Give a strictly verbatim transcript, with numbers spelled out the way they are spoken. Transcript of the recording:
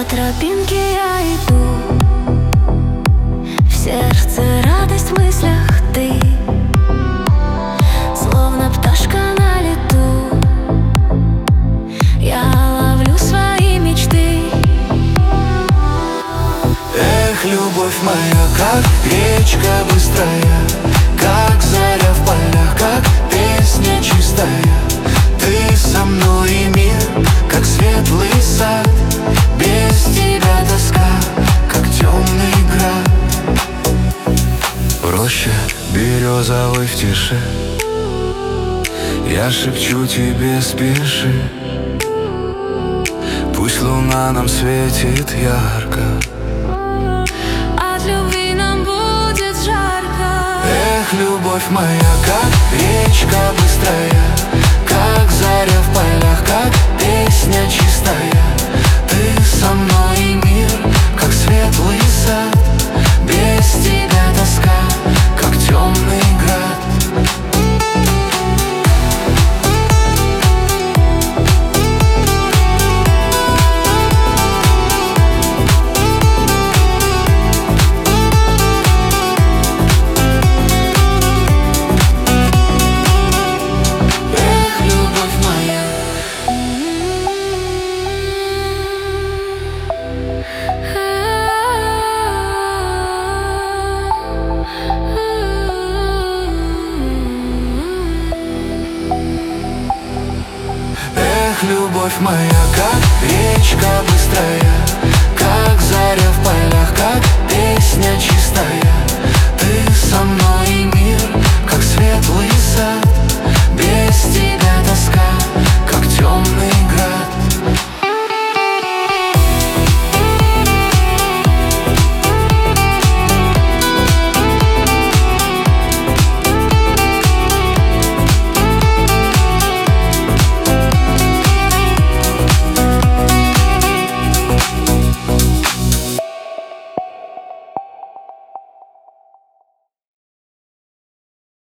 тропинке я иду, в сердце радость, в мыслях ты, словно пташка на лету. Я ловлю свои мечты. Эх, любовь моя, как речка быстрая, как заря в полях, как песня чистая. Ты со мной, и мир, как светлый сад. Без тебя тоска, как темный град. В роще березовой в тиши я шепчу тебе: спеши. Пусть луна нам светит ярко, От любви нам будет жарко. Эх, любовь моя, как речка быстрая, как заря в полях, как песня чистая. Ты со мной, и мир, как светлый сад. Без тебя тоска, как темный град. Любовь моя,